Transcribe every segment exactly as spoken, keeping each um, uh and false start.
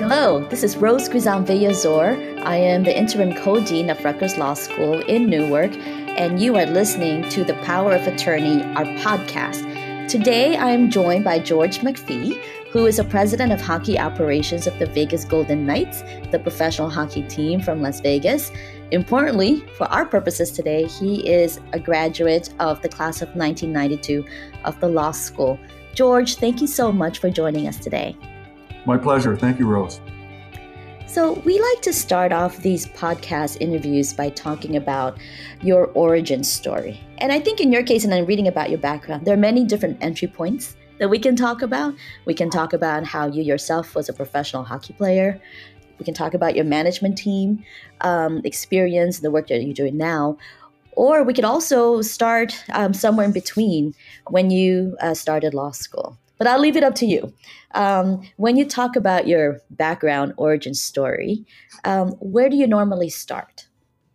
Hello, this is Rose Guzan Villazor. I am the interim co-dean of Rutgers Law School in Newark, and you are listening to The Power of Attorney, our podcast. Today, I am joined by George McPhee, who is a president of hockey operations of the Vegas Golden Knights, the professional hockey team from Las Vegas. Importantly, for our purposes today, he is a graduate of the class of nineteen ninety-two of the law school. George, thank you so much for joining us today. My pleasure. Thank you, Rose. So we like to start off these podcast interviews by talking about your origin story. And I think in your case, and I'm reading about your background, there are many different entry points that we can talk about. We can talk about how you yourself was a professional hockey player. We can talk about your management team um, experience, the work that you're doing now. Or we could also start um, somewhere in between when you uh, started law school. But I'll leave it up to you. Um, when you talk about your background origin story, um, where do you normally start?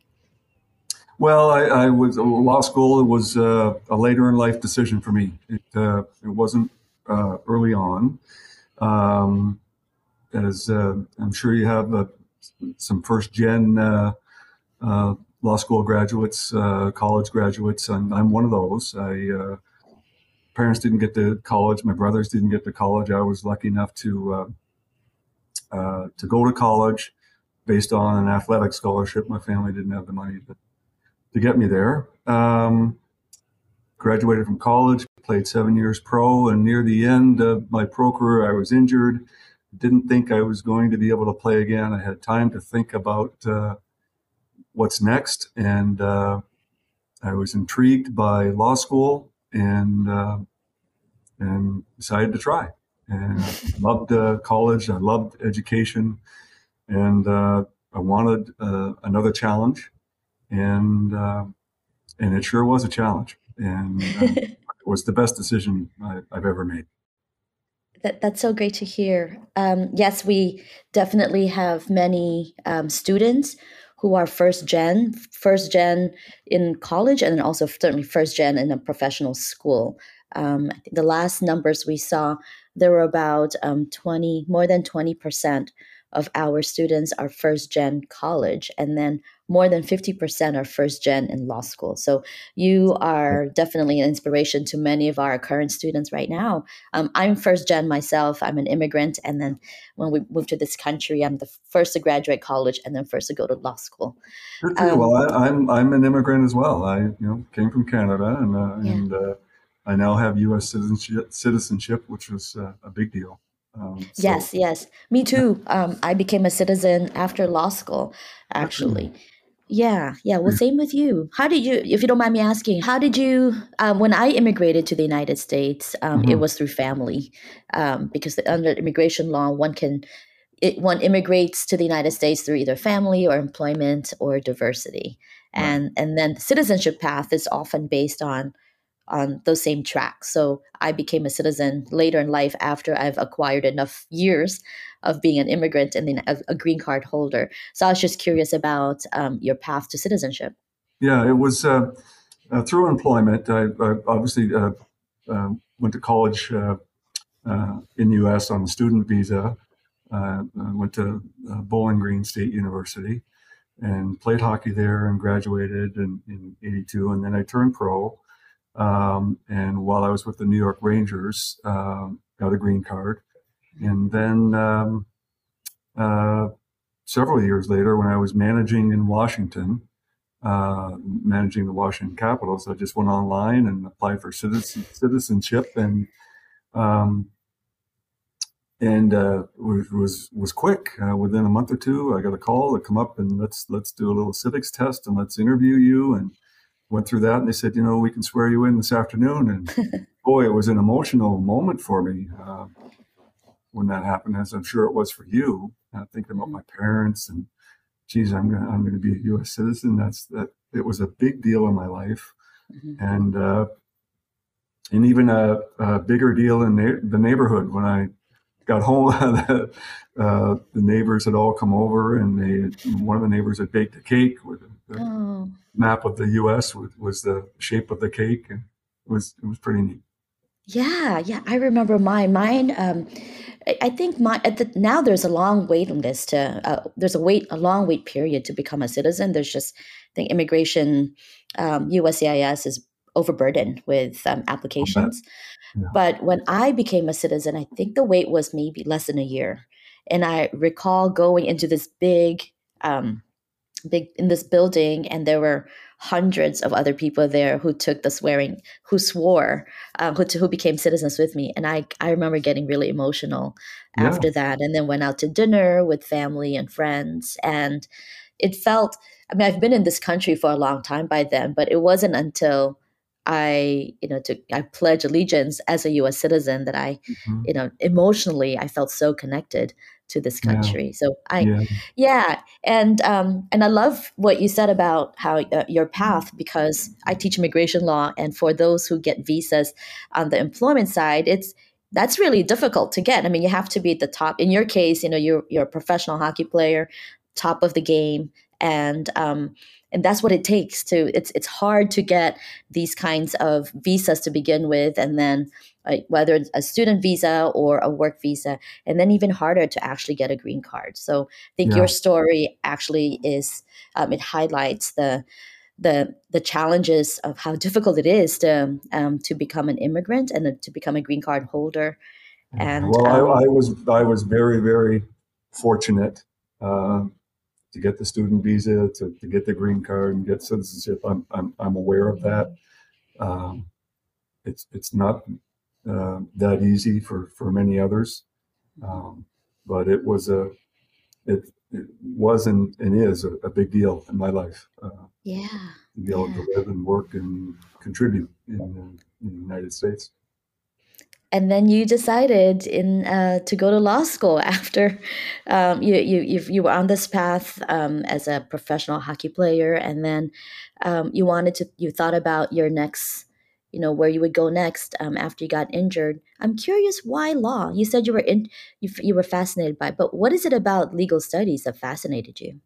Well, I, I was law school. It was uh, a later in life decision for me. It uh, it wasn't uh, early on. Um, as uh, I'm sure you have uh, some first gen uh, uh, law school graduates, uh, college graduates. I'm, I'm one of those. I uh, Parents didn't get to college. My brothers didn't get to college. I was lucky enough to uh, uh, to go to college based on an athletic scholarship. My family didn't have the money to, to get me there. Um, graduated from college, played seven years pro, and near the end of my pro career, I was injured. Didn't think I was going to be able to play again. I had time to think about uh, what's next, and uh, I was intrigued by law school. And uh, and decided to try. And I loved uh, college. I loved education, and uh, I wanted uh, another challenge. And uh, and it sure was a challenge. And uh, it was the best decision I, I've ever made. That, that's so great to hear. Um, yes, we definitely have many um, students who are first gen, first gen in college, and then also certainly first gen in a professional school. Um, I think the last numbers we saw, there were about um, twenty, more than twenty percent of our students are first gen college, and then more than fifty percent are first gen in law school. So you are definitely an inspiration to many of our current students right now. Um, I'm first gen myself. I'm an immigrant, and then when we moved to this country, I'm the first to graduate college and then first to go to law school. Good for you. Um, Well, I, I'm I'm an immigrant as well. I you know came from Canada, and uh, Yeah. and uh, I now have U S citizenship, citizenship which was uh, a big deal. Um, so Yes, yes. Me too. Um, I became a citizen after law school, good for you. actually. Yeah, yeah. Well, same with you. How did you, if you don't mind me asking, how did you, um, when I immigrated to the United States, um, it Mhm. was through family, um, because the, under immigration law, one can, it, one immigrates to the United States through either family or employment or diversity. Right. And, and then the citizenship path is often based on on those same tracks. So I became a citizen later in life after I've acquired enough years of being an immigrant and then a, a green card holder. So I was just curious about um, your path to citizenship. Yeah, it was uh, uh, through employment. I, I obviously uh, uh, went to college uh, uh, in the U S on a student visa. Uh, I went to uh, Bowling Green State University and played hockey there and graduated in, in eighty-two. And then I turned pro. Um, and while I was with the New York Rangers, um, got a green card. And then um, uh, several years later, when I was managing in Washington, uh, managing the Washington Capitals, I just went online and applied for citizen, citizenship, and um, and uh, was was was quick. Uh, within a month or two, I got a call to come up and let's let's do a little civics test and let's interview you. And went through that, and they said, you know, we can swear you in this afternoon. And boy, it was an emotional moment for me uh, when that happened, as I'm sure it was for you. Uh, thinking about my parents and, geez, I'm gonna I'm gonna be a U S citizen. That's that. It was a big deal in my life, Mhm. and uh, and even a, a bigger deal in na- the neighborhood when I got home. the, uh, the neighbors had all come over, and they one of the neighbors had baked a cake with the Oh, map of the U S was, was the shape of the cake, and it was it was pretty neat. yeah, yeah. I remember mine. Mine. Um, I, I think my at the, now there's a long waiting list to uh, there's a wait a long wait period to become a citizen. There's just I think immigration, um, U S C I S is overburdened with um, I'll bet. applications. Yeah. But when I became a citizen, I think the wait was maybe less than a year, and I recall going into this big. Um, big in this building, and there were hundreds of other people there who took the swearing who swore uh, who, who became citizens with me, and i i remember getting really emotional Yeah. after that, and then went out to dinner with family and friends, and it felt, I mean, I've been in this country for a long time by then, but it wasn't until I, you know, to I pledge allegiance as a U S citizen that I, Mhm. you know, emotionally I felt so connected to this Yeah. country. So I, Yeah. yeah, and um, and I love what you said about how uh, your path, because I teach immigration law, and for those who get visas on the employment side, it's that's really difficult to get. I mean, you have to be at the top. In your case, you know, you're you're a professional hockey player, top of the game, and um, and that's what it takes to. It's it's hard to get these kinds of visas to begin with, and then uh, whether it's a student visa or a work visa, and then even harder to actually get a green card. So I think your Yeah. story actually is um, it highlights the the the challenges of how difficult it is to um, to become an immigrant and to become a green card holder. Yeah. And Well, um, I, I was I was very very fortunate uh, to get the student visa, to, to get the green card, and get citizenship. I'm I'm, I'm aware of that. Um, it's it's not uh, that easy for for many others, um, but it was a it, it was and, and is a, a big deal in my life uh, yeah, to be able yeah. to live and work and contribute in, uh, in the United States. And then you decided in uh, to go to law school after um, you, you you you were on this path um, as a professional hockey player, and then um, you wanted to you thought about your next, you know, where you would go next um, after you got injured. I'm curious, why law? You said you were in you, f- you were fascinated by it, but what is it about legal studies that fascinated you?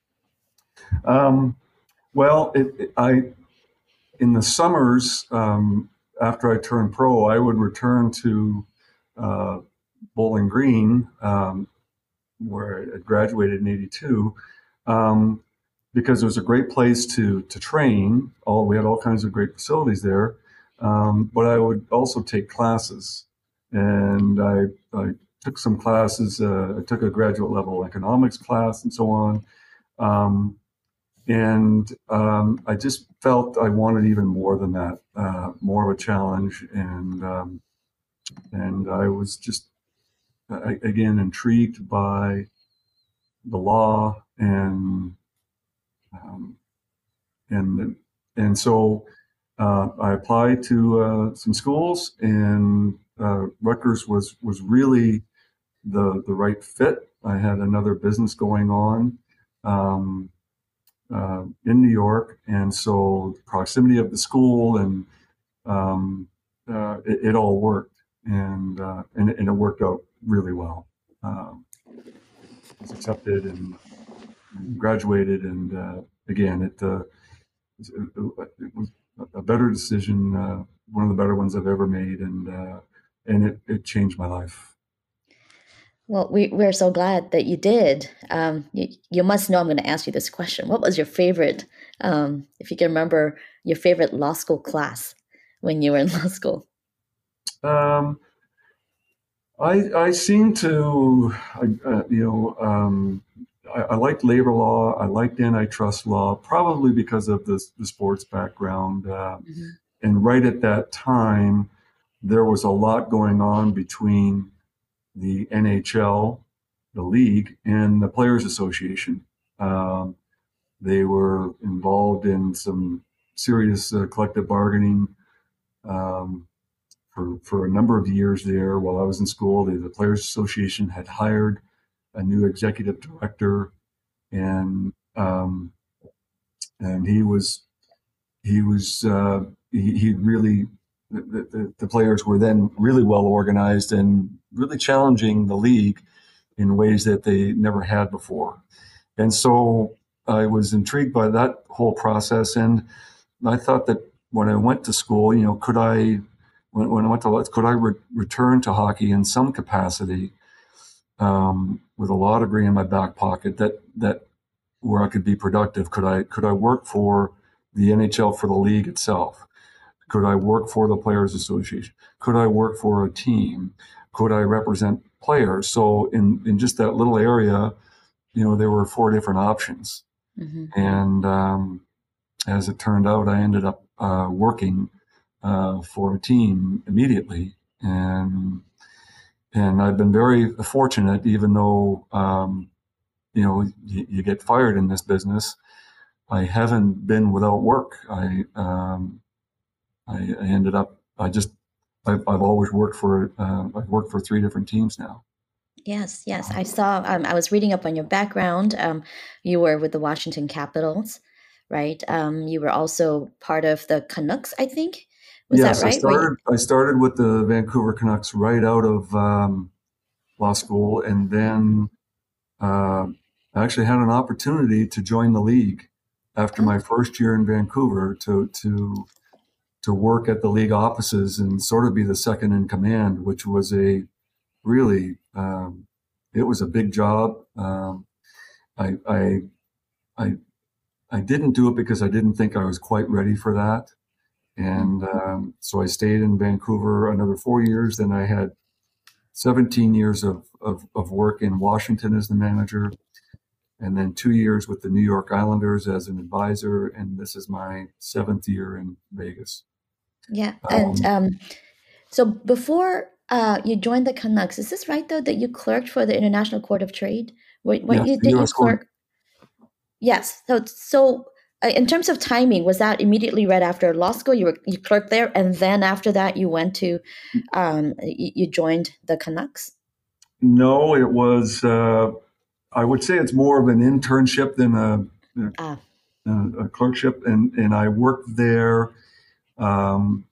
Um, well, it, it, I in the summers um, after I turned pro, I would return to uh, Bowling Green, um, where I graduated in eighty-two, um, because it was a great place to to train. All we had all kinds of great facilities there, um, but I would also take classes, and I, I took some classes. Uh, I took a graduate level economics class and so on. Um, and um, I just felt I wanted even more than that, uh, more of a challenge, and um, and I was just uh, again intrigued by the law and um, and and so uh, I applied to uh, some schools, and uh, Rutgers was was really the the right fit. I had another business going on. Um, uh, in New York, and so the proximity of the school and um, uh, it, it all worked, and, uh, and and it worked out really well. Um, was accepted and, and graduated, and uh, again, it, uh, it, it was a better decision, uh, one of the better ones I've ever made, and uh, and it, it changed my life. Well, we we're so glad that you did. Um, you, you must know I'm going to ask you this question. What was your favorite, um, if you can remember, your favorite law school class when you were in law school? Um, I I seem to, I, uh, you know, um, I, I liked labor law. I liked antitrust law, probably because of the the sports background. Uh, Mhm. and right at that time, there was a lot going on between the N H L, the league, and the Players Association. Um, they were involved in some serious uh, collective bargaining. Um, for, for a number of years there while I was in school. The, the Players Association had hired a new executive director, and um, and he was he was uh, he, he really the, the, the players were then really well organized and really challenging the league in ways that they never had before. And so I was intrigued by that whole process, and I thought that when I went to school, you know, could I, when, when I went to, could I re- return to hockey in some capacity? um, with a law degree in my back pocket that that where I could be productive. Could I could I work for the N H L, for the league itself? Could I work for the Players Association? Could I work for a team? Could I represent players? So in in just that little area, you know, there were four different options. Hmm. And um, as it turned out, I ended up uh, working uh, for a team immediately, and and I've been very fortunate, even though um, you know you, you get fired in this business. I haven't been without work. I um, I, I ended up. I just. I've, I've always worked for. Uh, I've worked for three different teams now. Yes, yes. I saw, um, I was reading up on your background. Um, you were with the Washington Capitals, right? Um, you were also part of the Canucks, I think. Was that Yes, I right? Were you, started. I started with the Vancouver Canucks right out of um, law school, and then uh, I actually had an opportunity to join the league after my oh, first year in Vancouver to to to work at the league offices and sort of be the second in command, which was a really um, it was a big job. Um, I, I I I didn't do it because I didn't think I was quite ready for that, mm, and um, so I stayed in Vancouver another four years. Then I had seventeen years of, of, of work in Washington as the manager, and then two years with the New York Islanders as an advisor, and this is my seventh year in Vegas. yeah. And Um, um, so before uh, you joined the Canucks, is this right though that you clerked for the International Court of Trade? What, what yes, you the did you U S Court. clerk? Yes. So so uh, in terms of timing, was that immediately right after law school? You were you clerked there, and then after that, you went to um, you, you joined the Canucks. No, it was. Uh, I would say it's more of an internship than a, Ah, a, a clerkship, and and I worked there um,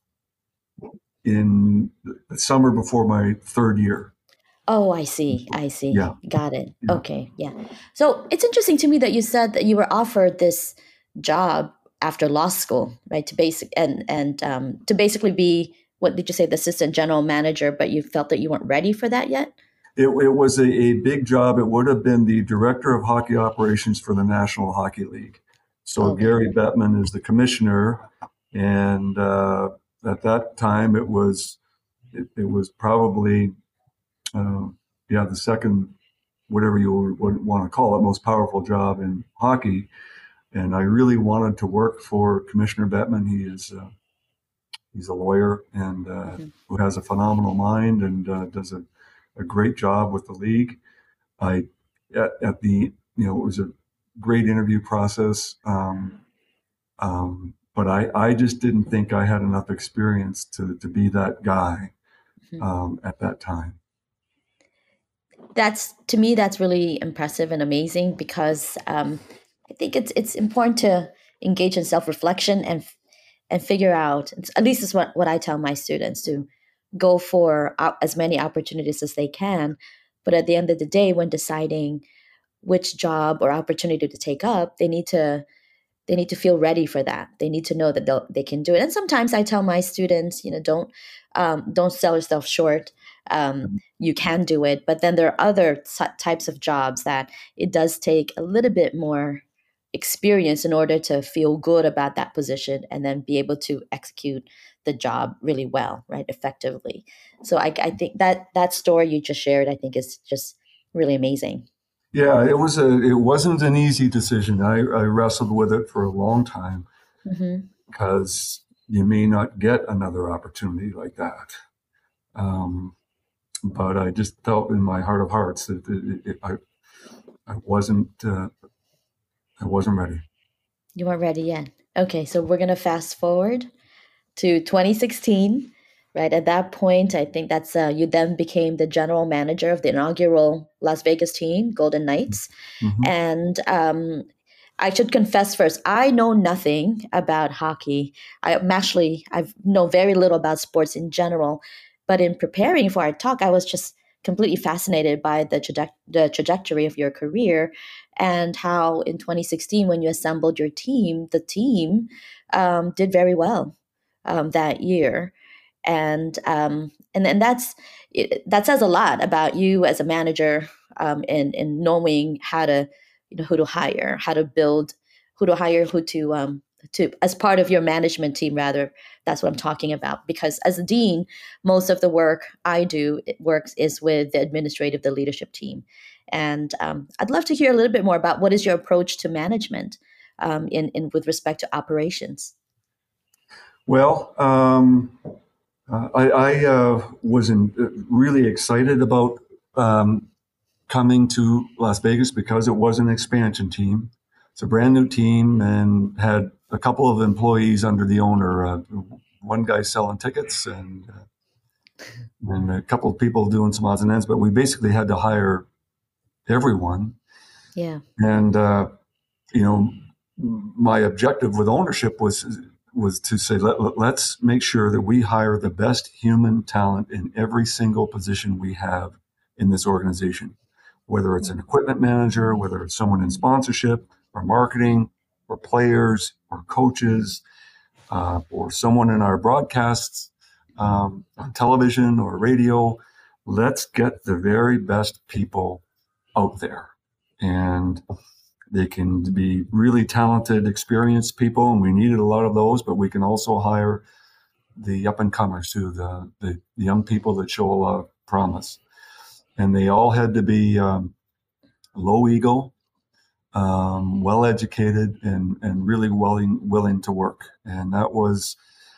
in the summer before my third year. oh, I see. I see. Yeah, Got it. yeah. Okay, yeah. So it's interesting to me that you said that you were offered this job after law school, right? To basic and and um, to basically be what did you say, the assistant general manager, but you felt that you weren't ready for that yet. It, it was a, a big job. It would have been the director of hockey operations for the National Hockey League. So Okay. Gary Bettman is the commissioner, and uh, at that time it was it, it was probably uh, yeah the second, whatever you would want to call it, most powerful job in hockey. And I really wanted to work for Commissioner Bettman. He is uh, he's a lawyer and uh, Mhm. who has a phenomenal mind and uh, does a, a great job with the league. I at, at the you know it was a great interview process, um, um, but I I just didn't think I had enough experience to to be that guy Mhm. um, at that time. That's to me that's really impressive and amazing because um, I think it's it's important to engage in self reflection and and figure out it's, at least is what what I tell my students to go for op- as many opportunities as they can, but at the end of the day, when deciding which job or opportunity to take up, they need to they need to feel ready for that. They need to know that they they can do it. And sometimes I tell my students, you know, don't um, don't sell yourself short. Um, you can do it, but then there are other t- types of jobs that it does take a little bit more experience in order to feel good about that position and then be able to execute the job really well, right, effectively. So I, I think that that story you just shared, I think, is just really amazing. Yeah, it was a it wasn't an easy decision. I, I wrestled with it for a long time Hmm. because you may not get another opportunity like that. Um, but I just felt in my heart of hearts that it, it, I I wasn't uh, I wasn't ready. You weren't ready yet. Okay, so we're gonna fast forward to twenty sixteen, right? At that point, I think that's uh, you then became the general manager of the inaugural Las Vegas team, Golden Knights. Hmm. And um, I should confess first, I know nothing about hockey. I am actually I know very little about sports in general, but in preparing for our talk, I was just completely fascinated by the, traje- the trajectory of your career and how in twenty sixteen, when you assembled your team, the team um, did very well um, that year. And um, and and that's it, that says a lot about you as a manager, um, in in knowing how to, you know, who to hire, how to build, who to hire, who to um to as part of your management team. Rather, that's what I'm talking about. Because as a dean, most of the work I do it works is with the administrative, the leadership team, and um, I'd love to hear a little bit more about what is your approach to management, um, in in with respect to operations. Well, um, uh, I, I uh, was in, uh, really excited about um, coming to Las Vegas because it was an expansion team. It's a brand new team and had a couple of employees under the owner. Uh, one guy selling tickets and uh, and a couple of people doing some odds and ends. But we basically had to hire everyone. Yeah. And uh, you know, my objective with ownership was was to say let, let's make sure that we hire the best human talent in every single position we have in this organization, whether it's an equipment manager, whether it's someone in sponsorship or marketing or players or coaches, uh, or someone in our broadcasts, um, on television or radio. Let's get the very best people out there. And they can be really talented, experienced people, and we needed a lot of those, but we can also hire the up and comers too, the, the, the young people that show a lot of promise. And they all had to be um, low ego, um, well educated, and, and really willing willing to work. And that was,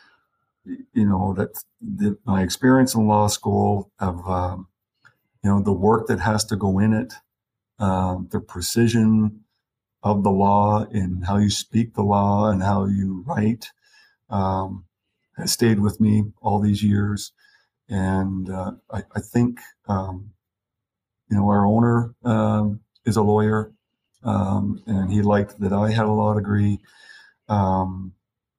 you know, that the, my experience in law school of, um, you know, the work that has to go in it, uh, the precision of the law and how you speak the law and how you write, um, has stayed with me all these years. And uh, I, I think, um, you know, our owner um, is a lawyer, um, and he liked that I had a law degree. Um,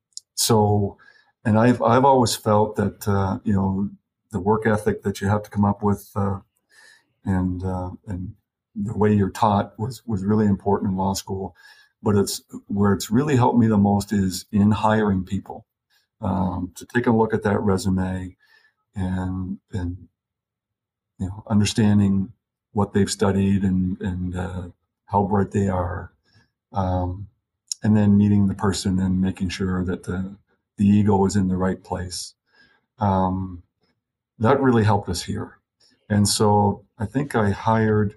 so, and I've I've always felt that uh, you know, the work ethic that you have to come up with, uh, and uh, and the way you're taught was was really important in law school. But it's where it's really helped me the most is in hiring people, um, to take a look at that resume and and you know, understanding what they've studied and and uh, how bright they are, um, and then meeting the person and making sure that the the ego is in the right place. Um, that really helped us here, and so I think I hired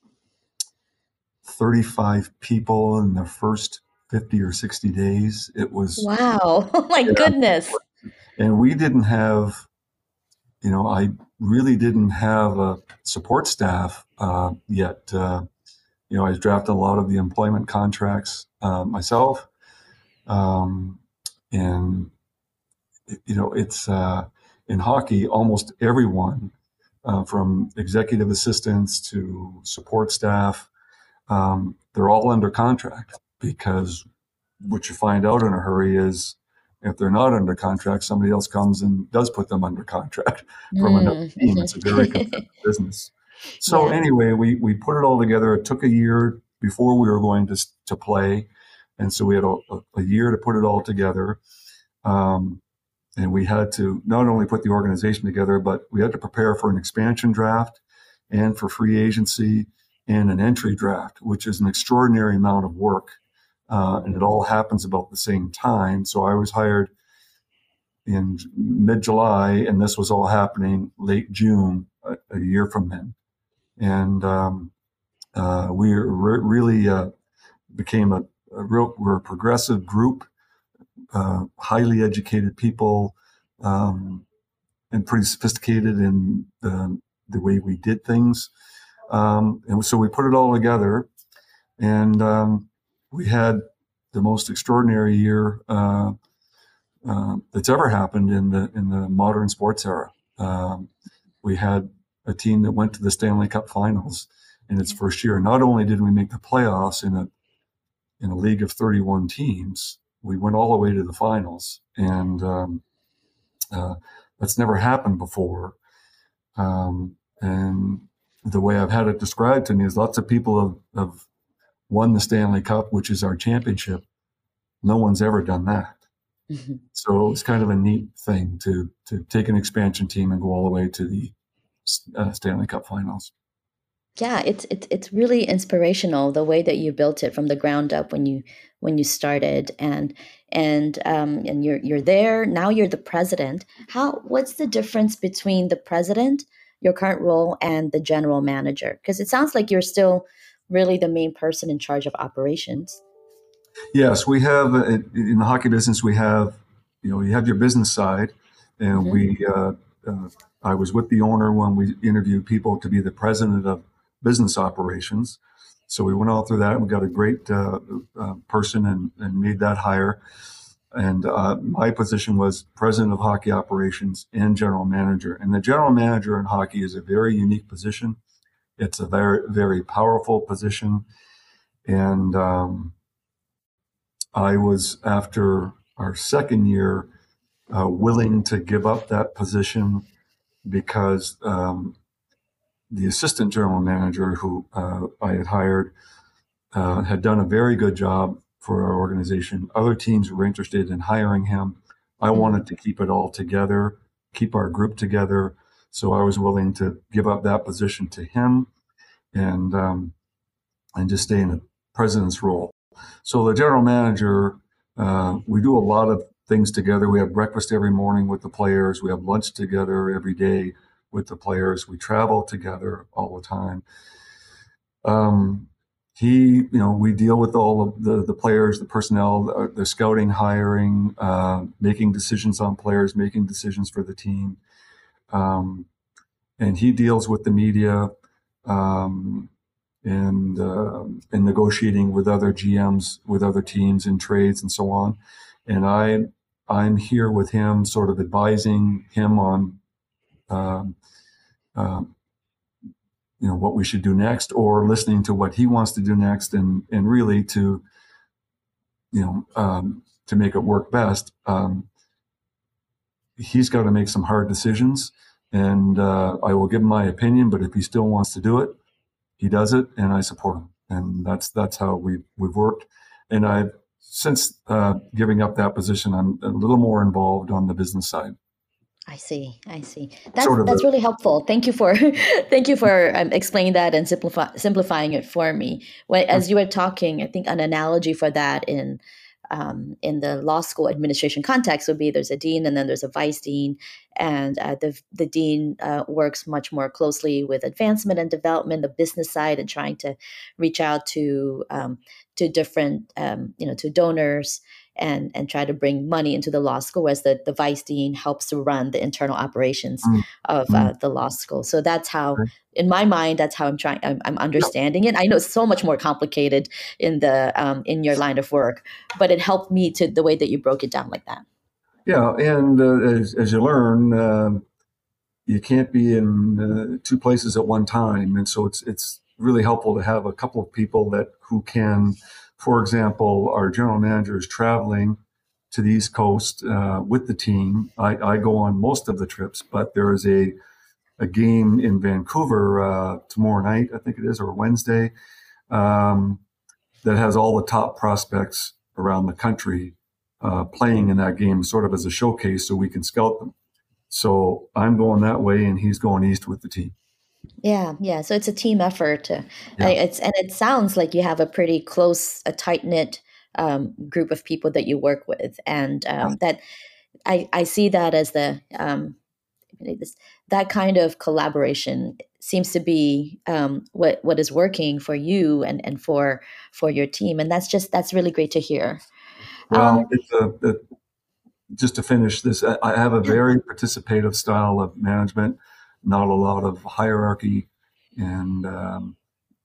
thirty-five people in the first fifty or sixty days. It was, Wow. Oh my yeah, goodness. and we didn't have, you know, I really didn't have a support staff uh, yet. Uh, you know, I drafted a lot of the employment contracts uh, myself, um, and you know, it's uh, in hockey, almost everyone, uh, from executive assistants to support staff, um, they're all under contract, because what you find out in a hurry is if they're not under contract, somebody else comes and does put them under contract from another Mm, team. It's a very mhm. competitive business. So Yeah. anyway, we, we put it all together. It took a year before we were going to, to play. And so we had a, a year to put it all together. Um, and we had to not only put the organization together, but we had to prepare for an expansion draft and for free agency and an entry draft, which is an extraordinary amount of work. Uh, and it all happens about the same time. So I was hired in mid-July, and this was all happening late June, a, a year from then. And um, uh, we re- really uh, became a, a real, we're a progressive group, uh, highly educated people, um, and pretty sophisticated in the, the way we did things. Um, and so we put it all together, and um, we had the most extraordinary year uh, uh, that's ever happened in the in the modern sports era. Um, we had a team that went to the Stanley Cup Finals in its first year. Not only did we make the playoffs in a in a league of thirty-one teams, we went all the way to the finals, and um, uh, that's never happened before. Um, and the way I've had it described to me is lots of people have, have won the Stanley Cup, which is our championship. No one's ever done that. Mhm. So it was kind of a neat thing to to take an expansion team and go all the way to the uh, Stanley Cup Finals. Yeah, it's it's it's really inspirational the way that you built it from the ground up when you when you started, and and um and you're you're there now, you're the president. How what's the difference between the president, your current role, and the general manager? Because it sounds like you're still really the main person in charge of operations. Yes, we have uh, in the hockey business. We have, you know, you have your business side, and Hmm. we. Uh, uh, I was with the owner when we interviewed people to be the president of business operations. So we went all through that. We got a great uh, uh, person and, and made that hire. And uh, my position was president of hockey operations and general manager. And the general manager in hockey is a very unique position. It's a very, very powerful position. And um, I was, after our second year, uh, willing to give up that position because um, the assistant general manager who uh, I had hired uh, had done a very good job for our organization. Other teams were interested in hiring him. I wanted Hmm. to keep it all together, keep our group together. So I was willing to give up that position to him and um, and just stay in the president's role. So the general manager, uh, we do a lot of things together. We have breakfast every morning with the players. We have lunch together every day with the players. We travel together all the time. Um, he, you know, we deal with all of the, the players, the personnel, the, the scouting, hiring, uh, making decisions on players, making decisions for the team. Um, and he deals with the media um, and uh, and negotiating with other G Ms, with other teams in trades and so on. And I I'm here with him, sort of advising him on um, um, you know what we should do next, or listening to what he wants to do next, and and really to you know um, to make it work best. Um, he's got to make some hard decisions, and uh, I will give him my opinion. But if he still wants to do it, he does it, and I support him. And that's that's how we we've worked. And I've since uh, giving up that position, I'm a little more involved on the business side. I see. I see. That's Sort of that's the really helpful. Thank you for thank you for um, explaining that and simplify, simplifying it for me. When, as you were talking, I think an analogy for that in um, in the law school administration context would be there's a dean and then there's a vice dean, and uh, the the dean uh, works much more closely with advancement and development, the business side, and trying to reach out to um, to different um, you know to donors and and try to bring money into the law school, whereas the, the vice dean helps to run the internal operations mm, of mm, uh, the law school. So that's how, okay. in my mind, that's how I'm trying. I'm, I'm Yeah, understanding it. I know it's so much more complicated in the um, in your line of work, but it helped me to the way that you broke it down like that. yeah. And uh, as, as you learn, uh, you can't be in uh, two places at one time, and so it's it's really helpful to have a couple of people that who can. For example, our general manager is traveling to the East Coast uh, with the team. I, I go on most of the trips, but there is a a game in Vancouver uh, tomorrow night, I think it is, or Wednesday, um, that has all the top prospects around the country uh, playing in that game, sort of as a showcase, so we can scout them. So I'm going that way, and he's going east with the team. Yeah, yeah. So it's a team effort. To, I, Yeah. it's and it sounds like you have a pretty close, a tight knit um, group of people that you work with, and um, that I I see that as the um, this, that kind of collaboration seems to be um, what what is working for you and and for for your team, and that's just that's really great to hear. Well, Um, it's a, it, just to finish this, I, I have a yeah, very participative style of management, not a lot of hierarchy, and um,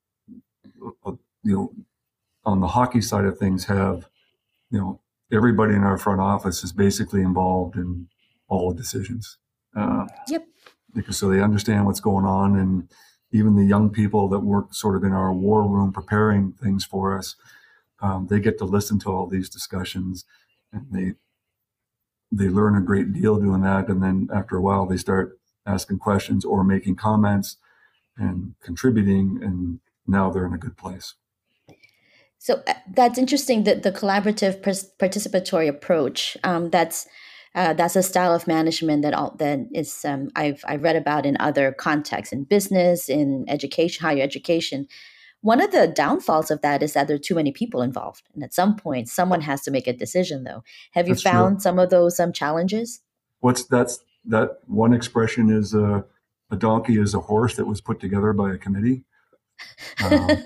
uh, you know, on the hockey side of things, have you know everybody in our front office is basically involved in all the decisions. Uh, yep. because so they understand what's going on, and even the young people that work sort of in our war room preparing things for us, um, they get to listen to all these discussions, and they they learn a great deal doing that. And then after a while, they start asking questions or making comments and contributing, and now they're in a good place. So uh, that's interesting that the collaborative pers- participatory approach. Um, that's uh, that's a style of management that all that is um, I've I've read about in other contexts in business, in education, higher education. One of the downfalls of that is that there are too many people involved, and at some point, someone has to make a decision. Though, have you That's true. found some of those um, challenges? What's that's that one expression is a, a donkey is a horse that was put together by a committee. Um,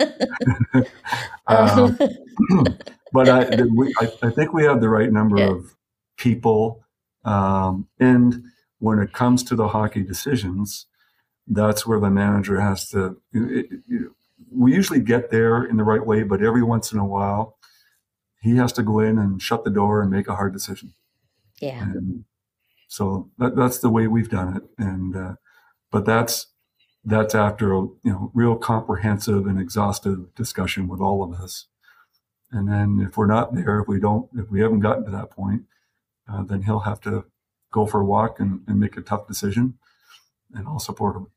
um, Uh, but I, we, I, I think we have the right number yeah, of people. Um, and when it comes to the hockey decisions, that's where the manager has to. It, it, we usually get there in the right way, but every once in a while, he has to go in and shut the door and make a hard decision. yeah. And so that, that's the way we've done it. And uh, but that's that's after a you know real comprehensive and exhaustive discussion with all of us. And then if we're not there, if we don't, if we haven't gotten to that point, uh, then he'll have to go for a walk and, and make a tough decision, and I'll support him.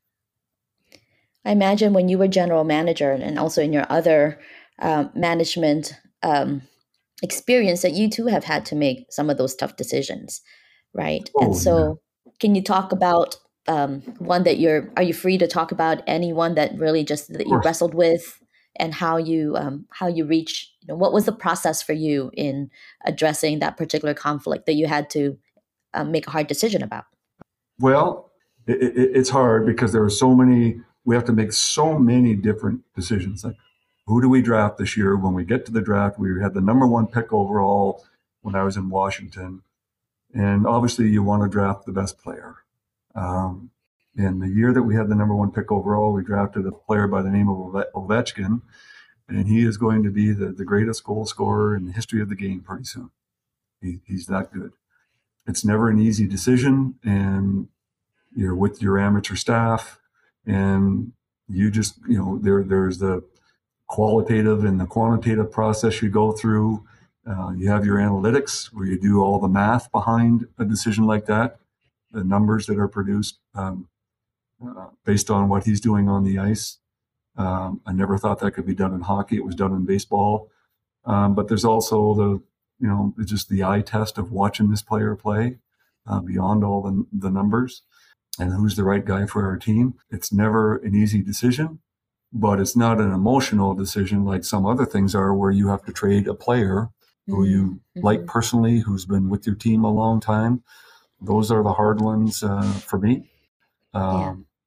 I imagine when you were general manager and also in your other um, management um, experience that you too have had to make some of those tough decisions, right? And Oh yeah, so, can you talk about um, one that you're? Are you free to talk about anyone that really just of that you course. wrestled with, and how you um, how you reach? You know, what was the process for you in addressing that particular conflict that you had to um, make a hard decision about? Well, it, it, it's hard because there are so many. We have to make so many different decisions. Like, who do we draft this year? When we get to the draft, we had the number one pick overall when I was in Washington, and obviously, you want to draft the best player. Um, and the year that we had the number one pick overall, we drafted a player by the name of Ove- Ovechkin, and he is going to be the, the greatest goal scorer in the history of the game pretty soon. He, he's that good. It's never an easy decision, and you're with your amateur staff, and you just you know there there's the qualitative and the quantitative process you go through. Uh, you have your analytics where you do all the math behind a decision like that, the numbers that are produced um, uh, based on what he's doing on the ice. Um, I never thought that could be done in hockey. It was done in baseball. Um, but there's also the, you know, just the eye test of watching this player play uh, beyond all the, the numbers and who's the right guy for our team. It's never an easy decision, but it's not an emotional decision like some other things are where you have to trade a player who Mm, you like mhm. personally, who's been with your team a long time. Those are the hard ones uh, for me. Yeah, Um,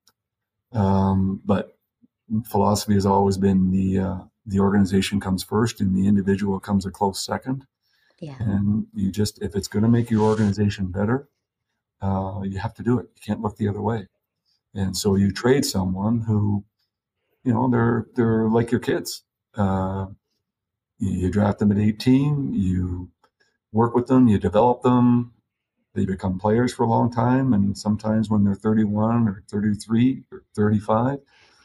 um, but philosophy has always been the uh, the organization comes first and the individual comes a close second. yeah, And you just if it's going to make your organization better, uh, you have to do it. You can't look the other way. And so you trade someone who you know they're they're like your kids. Uh, you, you draft them at eighteen. You work with them. You develop them. They become players for a long time. And sometimes when they're thirty-one or thirty-three or thirty-five,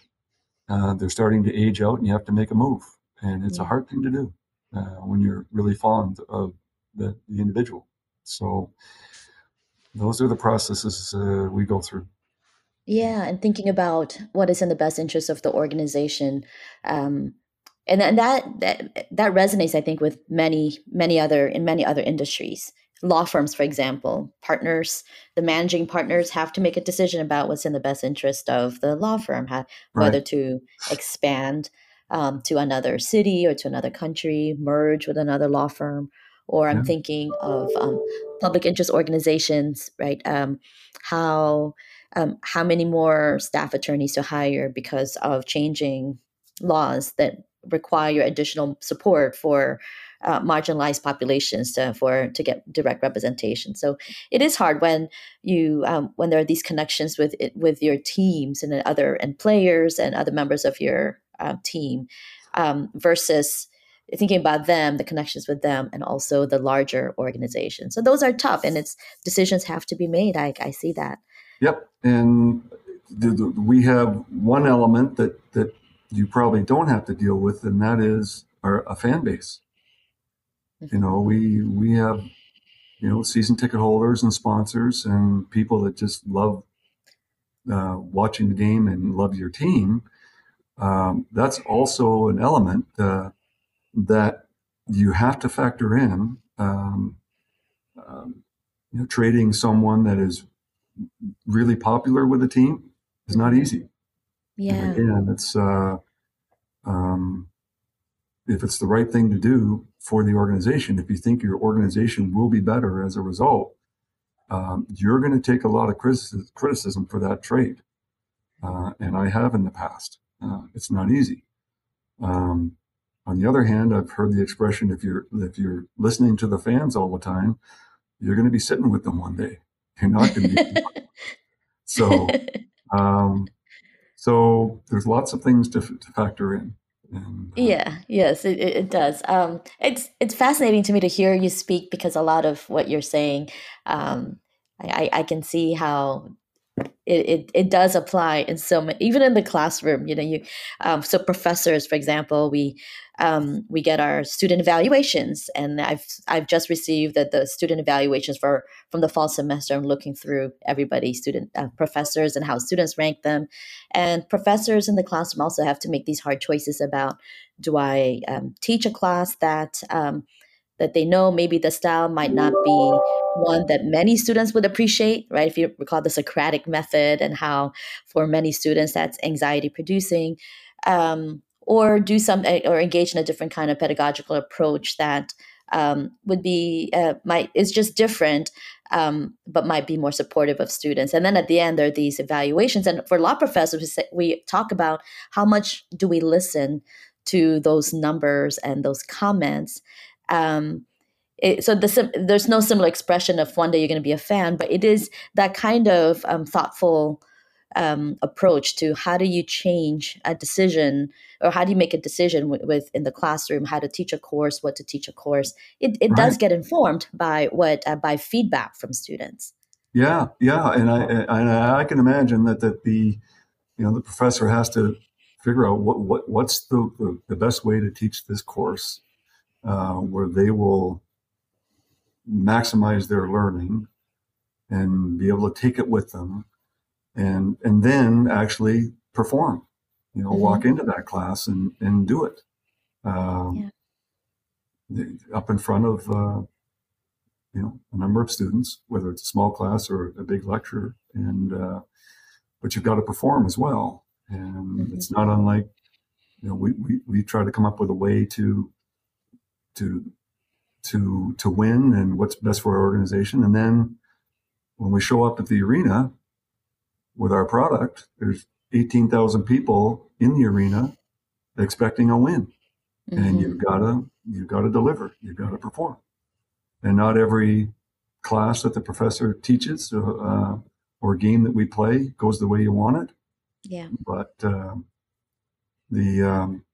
uh, they're starting to age out, and you have to make a move. And it's a yeah. hard thing to do uh, when you're really fond of the, the individual. So those are the processes uh, we go through. Yeah, and thinking about what is in the best interest of the organization, um, and and that that that resonates, I think, with many many other in many other industries. Law firms, for example, partners, the managing partners have to make a decision about what's in the best interest of the law firm, ha- Right. whether to expand um, to another city or to another country, merge with another law firm, or I'm Yeah. thinking of um, public interest organizations, right? Um, how um, how many more staff attorneys to hire because of changing laws that require additional support for uh, marginalized populations to, for to get direct representation. So it is hard when you um, when there are these connections with it, with your teams and other and players and other members of your uh, team um, versus thinking about them, the connections with them, and also the larger organization. So those are tough, and it's decisions have to be made. I, I see that. Yep. And the, the, we have one element that, that you probably don't have to deal with, and that is our a fan base. You know, Mhm. we we have you know season ticket holders and sponsors and people that just love uh, watching the game and love your team. Um, that's also an element. Uh, that you have to factor in, um, um, you know, trading someone that is really popular with the team is not Mhm. easy. And Yeah. again, it's uh, um, if it's the right thing to do for the organization, if you think your organization will be better as a result, um, you're going to take a lot of criticism, criticism for that trade. Uh, and I have in the past. Uh, it's not easy. Um, on the other hand, I've heard the expression: if you're if you're listening to the fans all the time, you're going to be sitting with them one day. You're not going to be. So, um, so there's lots of things to, to factor in. And uh, Yeah, yes, it, it it does. Um, it's it's fascinating to me to hear you speak because a lot of what you're saying, um, I, I I can see how it, it, it does apply in so many, even in the classroom, you know, you, um, so professors, for example, we, um, we get our student evaluations, and I've, I've just received that the student evaluations for, from the fall semester. I'm looking through everybody, student, uh, professors and how students rank them. And professors in the classroom also have to make these hard choices about, do I, um, teach a class that, um, that they know maybe the style might not be one that many students would appreciate, right? If you recall the Socratic method and how for many students that's anxiety producing, um, or do some or engage in a different kind of pedagogical approach that um, would be uh, might is just different, um, but might be more supportive of students. And then at the end, there are these evaluations. And for law professors, we, say, we talk about how much do we listen to those numbers and those comments. Um, it, so the, sim- there's no similar expression of one day you're going to be a fan, but it is that kind of um, thoughtful um, approach to how do you change a decision, or how do you make a decision with, with in the classroom, how to teach a course, what to teach a course. It, it right, does get informed by what uh, by feedback from students. yeah, yeah, and I and I can imagine that that the you know the professor has to figure out what what what's the the, the best way to teach this course, uh, where they will maximize their learning and be able to take it with them, and and then actually perform, you know, walk Hmm. into that class and and do it, um, Yeah. up in front of uh, you know a number of students, whether it's a small class or a big lecture, and uh, but you've got to perform as well. And Hmm. it's not unlike, you know, we, we, we try to come up with a way to to to to win and what's best for our organization. And then when we show up at the arena with our product, there's eighteen thousand people in the arena expecting a win, and Hmm. you've got to you've got to deliver, you've got to perform. And not every class that the professor teaches, uh, or game that we play goes the way you want it, Yeah. but uh, the um,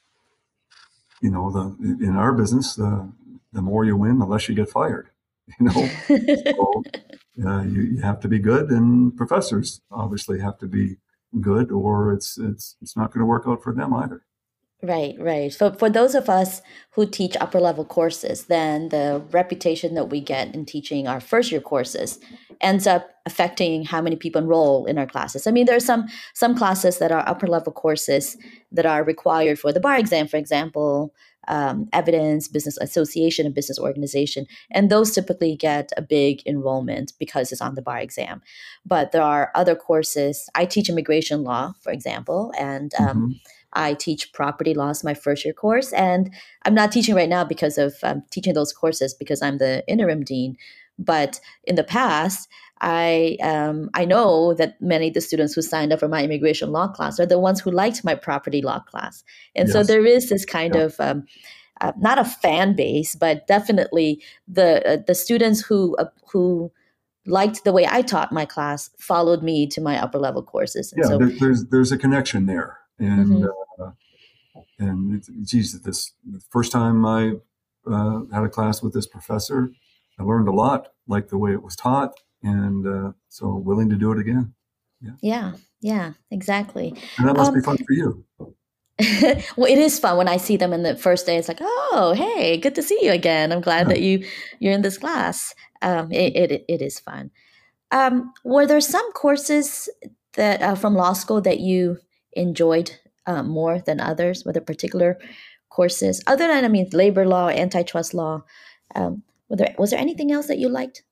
you know the in our business, the the more you win, the less you get fired. You know, so uh, you, you have to be good, and professors obviously have to be good, or it's it's it's not going to work out for them either. Right, right. So for those of us who teach upper level courses, then the reputation that we get in teaching our first year courses ends up affecting how many people enroll in our classes. I mean, there are some some classes that are upper level courses that are required for the bar exam, for example, um, evidence, business association, and business organization, and those typically get a big enrollment because it's on the bar exam. But there are other courses. I teach immigration law, for example, and um, Hmm. I teach property laws my first year course, and I'm not teaching right now because of um, teaching those courses because I'm the interim dean. But in the past, I um, I know that many of the students who signed up for my immigration law class are the ones who liked my property law class, and so Yes. there is this kind Yeah. of um, uh, not a fan base, but definitely the uh, the students who uh, who liked the way I taught my class followed me to my upper level courses, and Yeah. so. There, there's there's a connection there, and Mhm. uh, and it's, geez, this the first time I uh, had a class with this professor, I learned a lot, like the way it was taught, and uh, so willing to do it again. Yeah, Yeah, yeah, exactly. and that must be Um, fun for you. well, it is fun when I see them in the first day. It's like, oh, hey, good to see you again. I'm glad Yeah. that you you're in this class. Um, it, it it is fun. Um, were there some courses that uh, from law school that you enjoyed uh, more than others? Were there particular courses other than, I mean, labor law, antitrust law? Um, were there, was there anything else that you liked?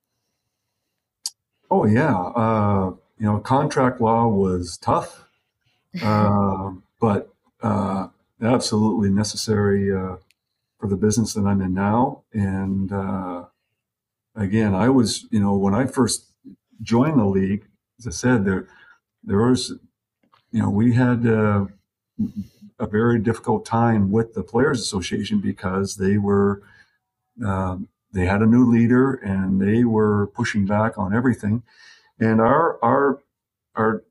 Oh yeah, uh, you know, contract law was tough, uh, but uh, absolutely necessary uh, for the business that I'm in now. And uh, again, I was, you know, when I first joined the league, as I said, there there was, you know, we had uh, a very difficult time with the Players Association because they were um, they had a new leader and they were pushing back on everything. And our our our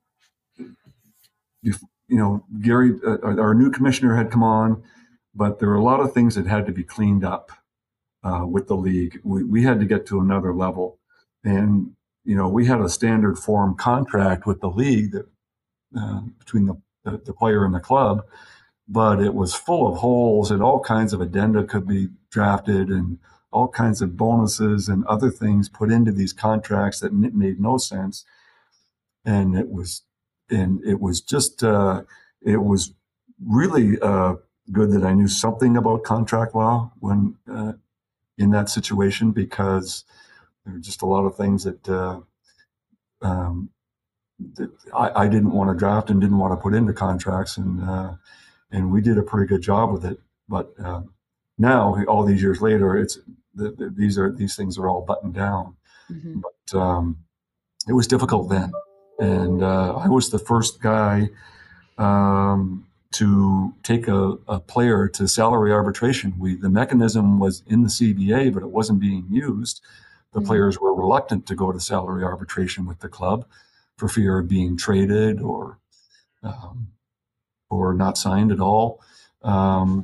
you know, Gary, uh, our new commissioner had come on, but there were a lot of things that had to be cleaned up uh, with the league. We, we had to get to another level. And, you know, we had a standard form contract with the league that uh, between the, the, the player and the club, but it was full of holes and all kinds of addenda could be drafted and all kinds of bonuses and other things put into these contracts that made no sense. And it was, and it was just, uh, it was really uh, good that I knew something about contract law when uh, in that situation, because there were just a lot of things that, uh, um, that I, I didn't want to draft and didn't want to put into contracts, and uh, and we did a pretty good job with it. But uh, now, all these years later, it's the, the, these are these things are all buttoned down. Mm-hmm. But um, it was difficult then, and uh, I was the first guy um, to take a, a player to salary arbitration. We the mechanism was in the C B A, but it wasn't being used. The Mm-hmm. players were reluctant to go to salary arbitration with the club for fear of being traded or um, or not signed at all. Um,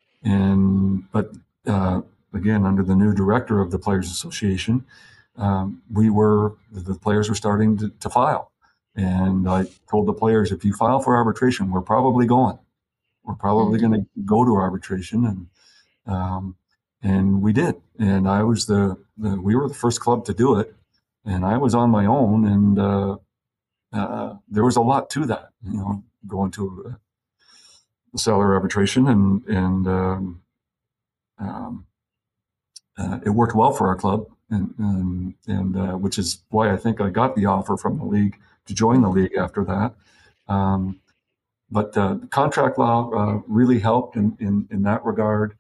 and but uh, again, under the new director of the Players Association, um, we were the players were starting to, to file, and I told the players, if you file for arbitration, we're probably going. We're probably Mm-hmm. going to go to arbitration, and um, and we did. And I was the, the we were the first club to do it, and I was on my own, and uh, uh, there was a lot to that, you know, going to a salary arbitration, and and um, um, uh, it worked well for our club, and and, and uh, which is why I think I got the offer from the league to join the league after that. Um, but uh, contract law uh, really helped in, in, in that regard.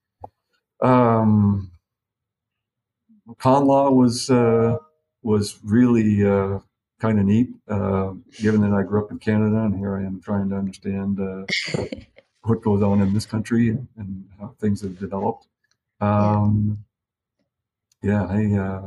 Um, con law was uh, was really uh, kind of neat, uh, given that I grew up in Canada and here I am trying to understand uh, what goes on in this country and, and how things have developed. Yeah. Um, yeah, I, uh,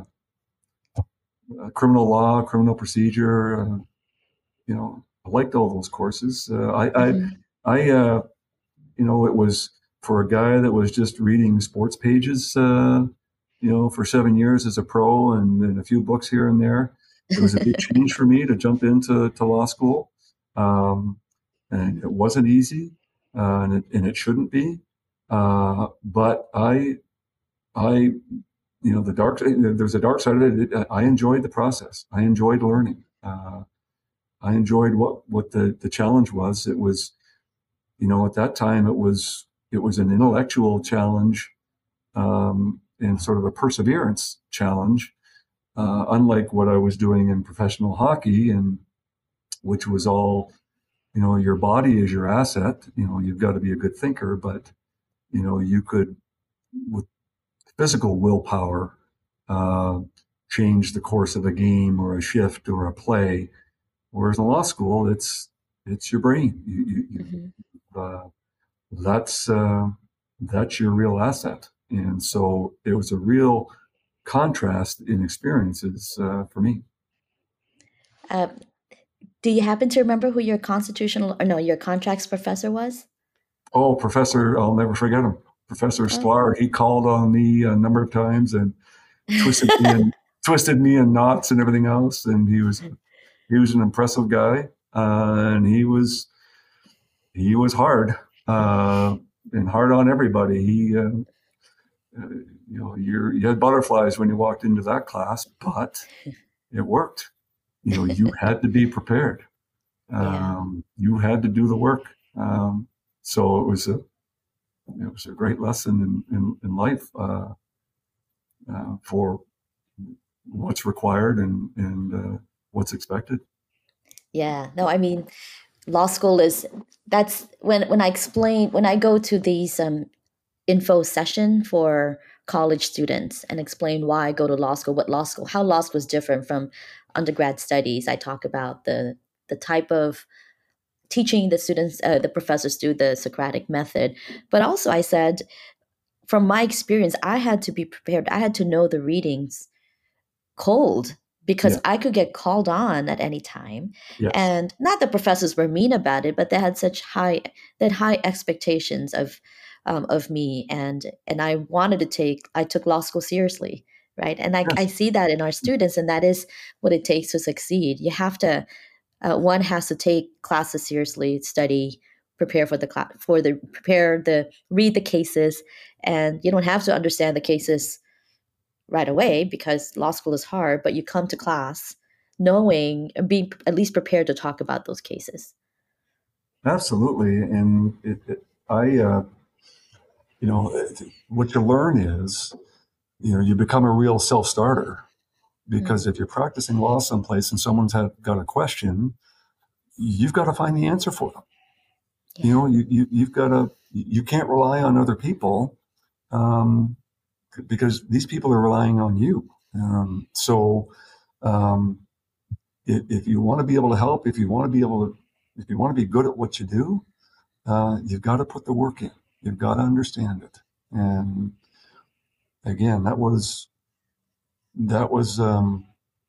uh, criminal law, criminal procedure, uh, you know, I liked all those courses. Uh, I, I, Mm-hmm. I uh, you know, it was for a guy that was just reading sports pages, uh, you know, for seven years as a pro and, and a few books here and there. It was a big change for me to jump into to law school. Um, and it wasn't easy, uh, and, it, and it shouldn't be. Uh, but I, I, you know, the dark, there's a dark side of it. I enjoyed the process. I enjoyed learning. Uh, I enjoyed what, what the, the challenge was. It was, you know, at that time, it was it was an intellectual challenge um, and sort of a perseverance challenge, uh, unlike what I was doing in professional hockey, and which was all, you know, your body is your asset. You know, you've got to be a good thinker, but you know, you could with physical willpower uh, change the course of a game or a shift or a play. Whereas in law school, it's it's your brain. You, you, you Mm-hmm. uh, that's uh, that's your real asset. And so it was a real contrast in experiences uh, for me. Uh, do you happen to remember who your constitutional, or no, your contracts professor was? Oh, Professor, I'll never forget him. Professor Oh. Sklar, he called on me a number of times and twisted me in twisted me in knots and everything else. And he was he was an impressive guy, uh, and he was he was hard uh, and hard on everybody. He uh, uh, you know, you you had butterflies when you walked into that class, but it worked. You know, you had to be prepared. Yeah. Um, you had to do the work. Um, so it was a it was a great lesson in, in, in life uh, uh, for what's required and, and uh, what's expected. Yeah. No, I mean, law school is that's when when I explain when I go to these um info session for college students and explain why I go to law school, what law school, how law school is different from undergrad studies. I talk about the the type of teaching the students, uh, the professors do the Socratic method, but also I said from my experience, I had to be prepared. I had to know the readings cold because Yeah. I could get called on at any time. Yes. And not that professors were mean about it, but they had such high that high expectations of um, of me, and and I wanted to take I took law school seriously, right? And I, I Yes. see that in our students, and that is what it takes to succeed. You have to uh, one has to take classes seriously, study, prepare for the class, for the prepare the read the cases, and you don't have to understand the cases right away because law school is hard, but you come to class knowing, being at least prepared to talk about those cases. Absolutely. And it, it, I, uh, you know, what you learn is, you know, you become a real self starter because Mm, if you're practicing law someplace and someone's had, got a question, you've got to find the answer for them. You yeah. know, you, you, you've got to, you can't rely on other people um, because these people are relying on you. Um, so, um, if, if you want to be able to help, if you want to be able to, if you want to be good at what you do, uh, you've got to put the work in. You've got to understand it. And again, that was that was um,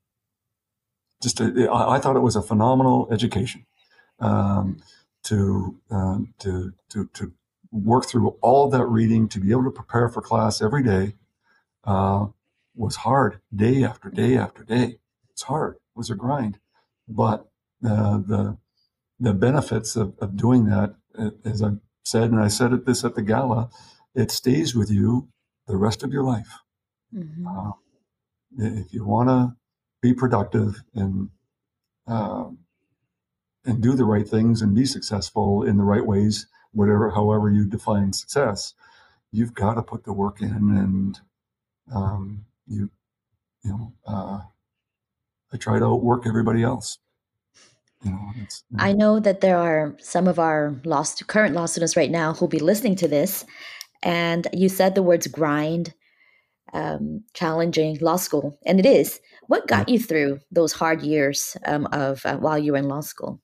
just a, I, I thought it was a phenomenal education um, to, um, to to to work through all of that reading to be able to prepare for class every day uh, was hard day after day after day. It's hard. It was a grind, but uh, the the benefits of, of doing that, as I said, and I said it this at the gala, it stays with you the rest of your life. Hmm. Uh, if you want to be productive and um, and do the right things and be successful in the right ways, whatever, however you define success, you've got to put the work in. And um, you, you know, uh, I try to outwork everybody else. You know, it's you I know, know that there are some of our law stu- current law students right now who'll be listening to this, and you said the words grind, um, challenging law school, and it is. What yeah. got you through those hard years um, of uh, while you were in law school?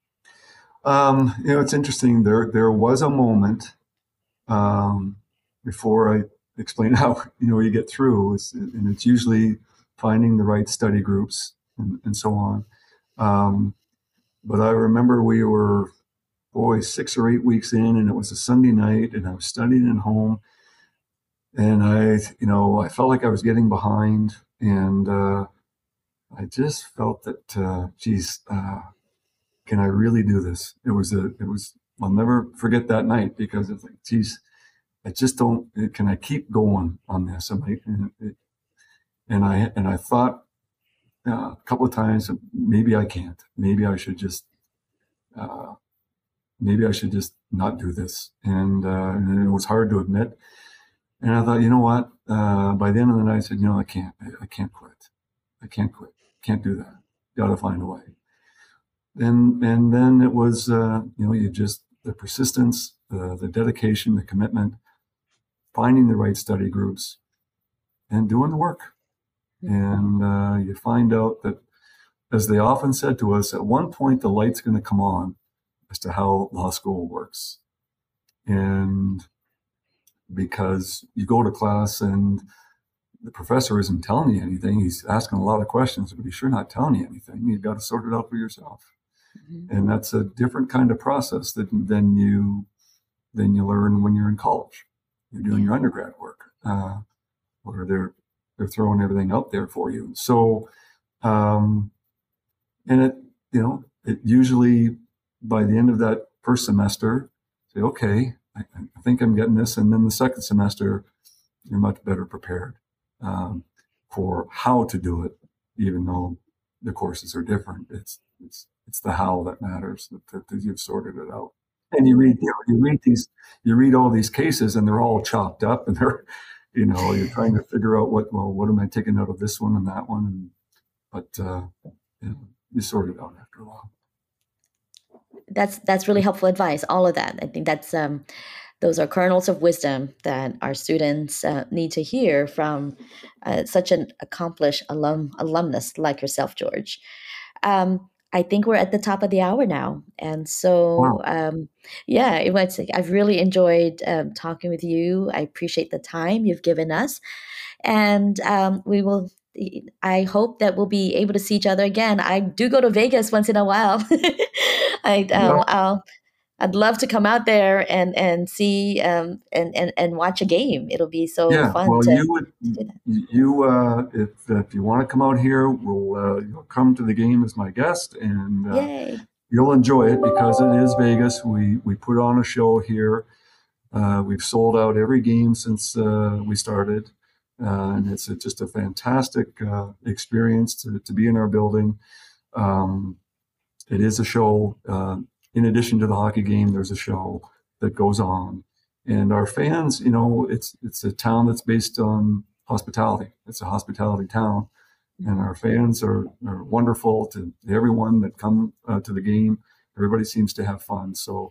Um, you know, it's interesting. There, there was a moment um, before I explain how you know you get through, it's, and it's usually finding the right study groups and, and so on. Um, but I remember we were boy six or eight weeks in, and it was a Sunday night, and I was studying at home, and I you know I felt like I was getting behind, and uh, I just felt that, uh, geez, uh, can I really do this? It was a it was I'll never forget that night because it's like, geez, I just don't. Can I keep going on this? Am I, and I and I thought uh, a couple of times maybe I can't. Maybe I should just uh, maybe I should just not do this. And, uh, and it was hard to admit. And I thought, you know what? Uh, by the end of the night, I said, you know, I can't. I, I can't quit. I can't quit. Can't do that. Got to find a way. And and then it was uh, you know you just the persistence, the the dedication, the commitment, finding the right study groups, and doing the work. And uh, you find out that, as they often said to us, at one point the light's going to come on as to how law school works. And because you go to class and the professor isn't telling you anything, he's asking a lot of questions, but he's sure not telling you anything. You've got to sort it out for yourself. Mhm. And that's a different kind of process that, than you than you learn when you're in college. You're doing Yeah. your undergrad work, uh, where they're they're throwing everything out there for you. So um, and it, you know, it usually by the end of that first semester, say, okay, I, I think I'm getting this. And then the second semester, you're much better prepared um, for how to do it, even though the courses are different. It's, it's, it's the how that matters, that, that you've sorted it out. and you read, you, know, you read these, you read all these cases, and they're all chopped up, and they're, you know, you're trying to figure out what, well, what am I taking out of this one and that one, and but uh, you know, you sort it out after a while. That's that's really helpful advice. All of that, I think that's um, those are kernels of wisdom that our students uh, need to hear from uh, such an accomplished alum alumnus like yourself, George. Um, I think we're at the top of the hour now, and so Wow. um, yeah, it was. I've really enjoyed um, talking with you. I appreciate the time you've given us, and um, we will. I hope that we'll be able to see each other again. I do go to Vegas once in a while. I Yeah. um, I'll I'd love to come out there and and see um, and, and and watch a game. It'll be so Yeah. fun Well, to, you would, to do that. you, uh, if, if you want to come out here, we'll, uh, you'll come to the game as my guest, and uh, Yay! you'll enjoy it because it is Vegas. We, we put on a show here. Uh, we've sold out every game since uh, we started. Uh, and it's a, just a fantastic uh, experience to, to be in our building. Um, it is a show. Uh, in addition to the hockey game, there's a show that goes on. And our fans, you know, it's it's a town that's based on hospitality. It's a hospitality town, and our fans are, are wonderful to everyone that come uh, to the game. Everybody seems to have fun. So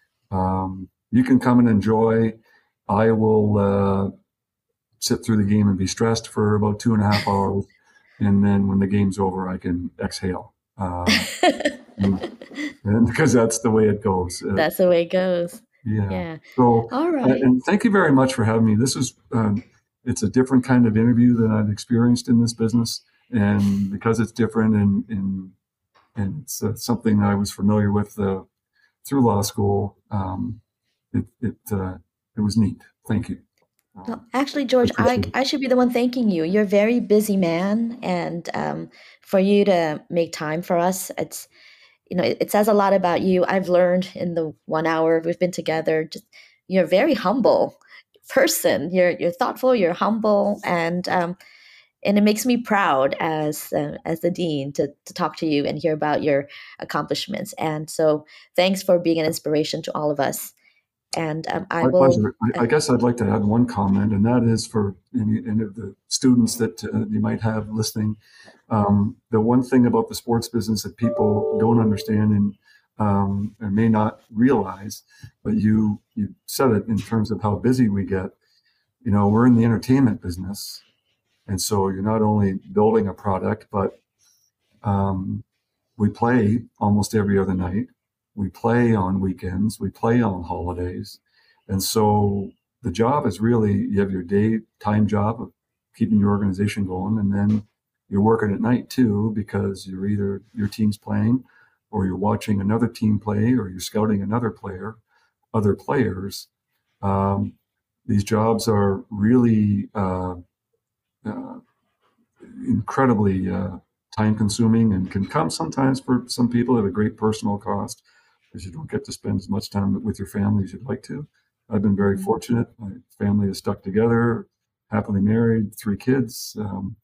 um, you can come and enjoy. I will uh, sit through the game and be stressed for about two and a half hours, and then when the game's over, I can exhale. Uh, and, and because that's the way it goes. Uh, That's the way it goes. yeah. Yeah. So, All uh, right. and thank you very much for having me. This is, um, it's a different kind of interview than I've experienced in this business. And because it's different and, and, and it's uh, something I was familiar with uh, through law school, um, it, it, uh, it was neat. Thank you. Well, Um, actually, I George, I appreciate it. I should be the one thanking you. You're a very busy man, and um, for you to make time for us, it's you know it, it says a lot about you. I've learned in the one hour we've been together. Just you're a very humble person. You're you're thoughtful. You're humble, and um, and it makes me proud as uh, as the dean to to talk to you and hear about your accomplishments. And so, thanks for being an inspiration to all of us. And um, I My will. pleasure. I, Uh, I guess I'd like to add one comment, and that is for any, any of the students that uh, you might have listening. Um, the one thing about the sports business that people don't understand and, um, and may not realize, but you you said it in terms of how busy we get. You know, we're in the entertainment business, and so you're not only building a product, but um, we play almost every other night. We play on weekends. We play on holidays. And so the job is really you have your daytime job of keeping your organization going, and then you're working at night too because you're either your team's playing or you're watching another team play or you're scouting another player, other players. Um, these jobs are really uh, uh, incredibly uh, time consuming and can come sometimes for some people at a great personal cost because you don't get to spend as much time with your family as you'd like to. I've been very mhm. fortunate. My family is stuck together, happily married, three kids, um,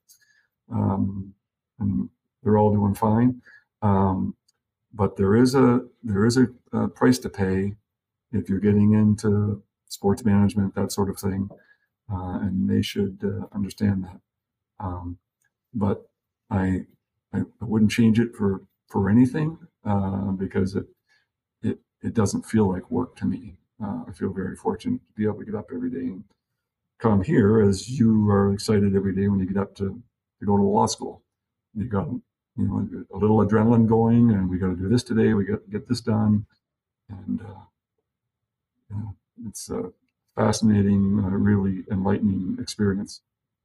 um, and they're all doing fine. Um, but there is a there is a, a price to pay if you're getting into sports management, that sort of thing, uh, and they should uh, understand that. Um, but I, I I wouldn't change it for for anything uh, because it it it doesn't feel like work to me. Uh, I feel very fortunate to be able to get up every day and come here, as you are excited every day when you get up to to go to law school. You got you know a little adrenaline going, and we got to do this today. We got to get this done, and uh, you know, it's a fascinating, uh, really enlightening experience.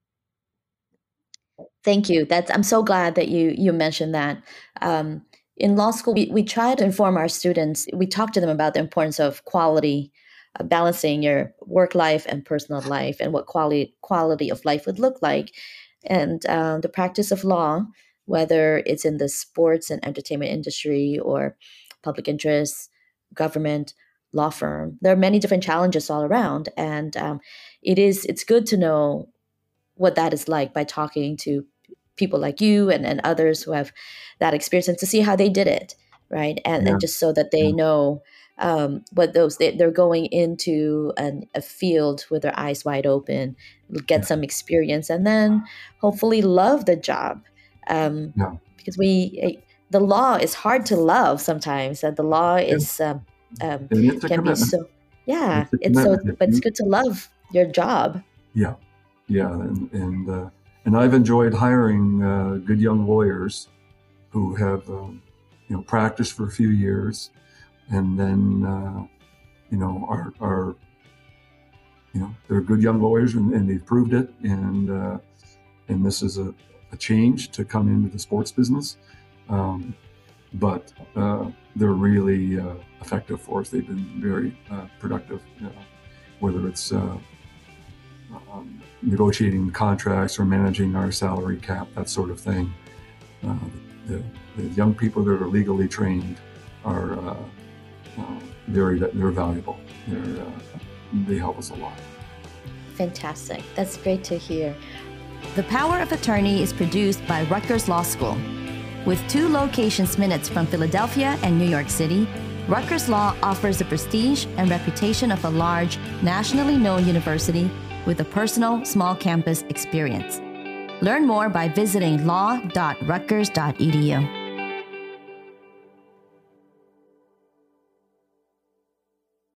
Thank you. That's I'm so glad that you you mentioned that. Um, in law school, we, we try to inform our students. We talk to them about the importance of quality, uh, balancing your work life and personal life, and what quality quality of life would look like. And um, the practice of law, whether it's in the sports and entertainment industry or public interest, government, law firm, there are many different challenges all around. And um, it is it's good to know what that is like by talking to people like you and, and others who have that experience and to see how they did it, right? And Yeah, and just so that yeah, they know um, but those they, they're going into an, a field with their eyes wide open, get Yeah. some experience, and then hopefully love the job. Um, Yeah. because we eh, the law is hard to love sometimes, and the law Yeah. is um, um, And it's a can be commitment. so yeah. It's a It's so, commitment. but it's good to love your job. Yeah. Yeah. And, and, uh, and I've enjoyed hiring uh, good young lawyers who have, um, you know, practiced for a few years and then, uh, you know, are, are, you know, they're good young lawyers and, and they've proved it. And, uh, and this is a, a change to come into the sports business. Um, but uh, they're really uh, effective for us. They've been very uh, productive, uh, whether it's uh, um, negotiating contracts or managing our salary cap, that sort of thing. Uh, the, the young people that are legally trained are uh, uh, very they're valuable. They're, uh, they help us a lot. Fantastic. That's great to hear. The Power of Attorney is produced by Rutgers Law School. With two locations minutes from Philadelphia and New York City, Rutgers Law offers the prestige and reputation of a large, nationally known university with a personal, small campus experience. Learn more by visiting law dot rutgers dot e d u.